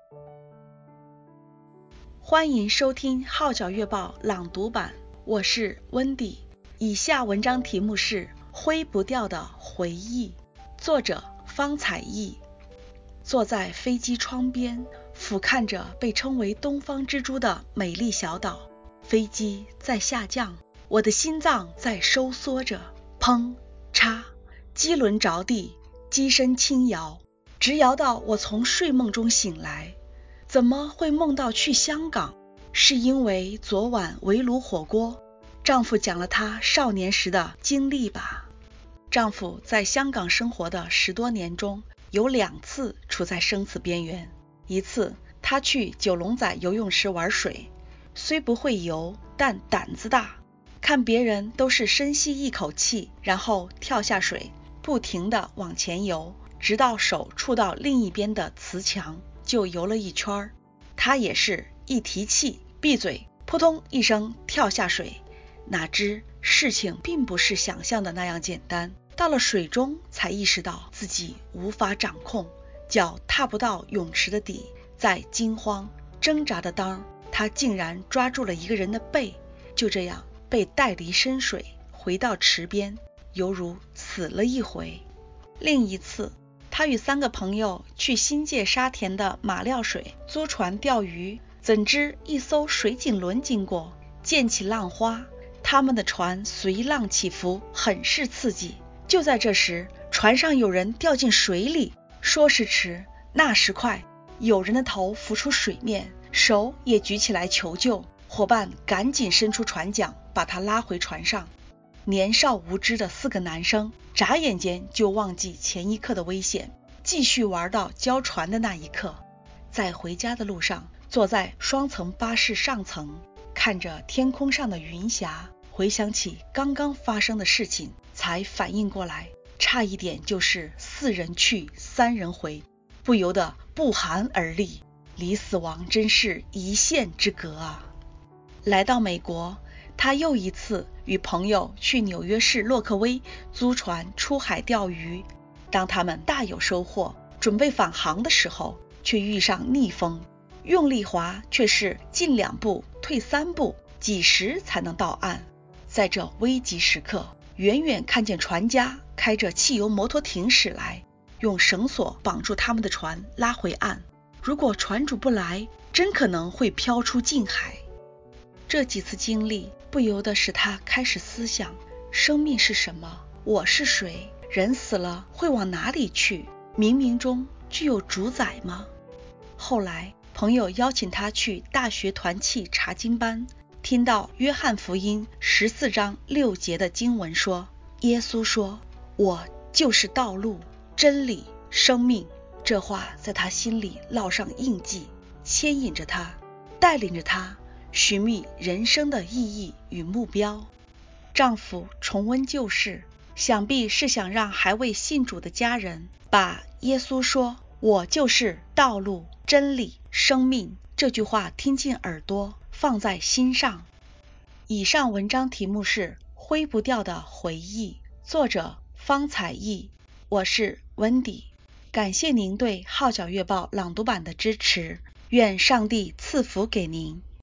欢迎收听《号角月报》朗读版，我是温迪。以下文章题目是《挥不掉的回忆》，作者方彩艺。坐在飞机窗边，俯瞰着被称为东方之珠的美丽小岛，飞机在下降，我的心脏在收缩着，砰嚓，机轮着地，机身轻摇，直摇到我从睡梦中醒来。怎么会梦到去香港？是因为昨晚围炉火锅，丈夫讲了他少年时的经历吧。丈夫在香港生活的10多年中，有2次处在生死边缘。一次，他去九龙仔游泳池玩水，虽不会游，但胆子大，看别人都是深吸一口气，然后跳下水，不停地往前游，直到手触到另一边的瓷墙，就游了一圈。他也是一提气，闭嘴，扑通一声跳下水。哪知事情并不是想象的那样简单，到了水中才意识到自己无法掌控，脚踏不到泳池的底，在惊慌挣扎的当，他竟然抓住了一个人的背，就这样被带离深水，回到池边，犹如死了一回。另一次，他与3个朋友去新界沙田的马料水租船钓鱼，怎知一艘水警轮经过，溅起浪花，他们的船随浪起伏，很是刺激。就在这时，船上有人掉进水里，说时迟，那时快，有人的头浮出水面，手也举起来求救，伙伴赶紧伸出船桨，把他拉回船上。年少无知的4个男生，眨眼间就忘记前一刻的危险，继续玩到交船的那一刻。在回家的路上，坐在双层巴士上层，看着天空上的云霞，回想起刚刚发生的事情，才反应过来，差一点就是4人去3人回，不由得不寒而栗，离死亡真是一线之隔啊！来到美国，他又一次与朋友去纽约市洛克威租船出海钓鱼。当他们大有收获，准备返航的时候，却遇上逆风，用力划却是进2步退3步，几时才能到岸？在这危急时刻，远远看见船家开着汽油摩托艇驶来，用绳索绑住他们的船拉回岸。如果船主不来，真可能会飘出近海。这几次经历不由得使他开始思想，生命是什么？我是谁？人死了会往哪里去？冥冥中具有主宰吗？后来朋友邀请他去大学团契查经班，听到约翰福音14章6节的经文说，耶稣说，我就是道路、真理、生命。这话在他心里烙上印记，牵引着他，带领着他寻觅人生的意义与目标。丈夫重温旧事，想必是想让还未信主的家人把耶稣说我就是道路、真理、生命这句话听进耳朵，放在心上。以上文章题目是挥不掉的回忆，作者方彩艺，我是温迪。感谢您对号角月报朗读版的支持，愿上帝赐福给您。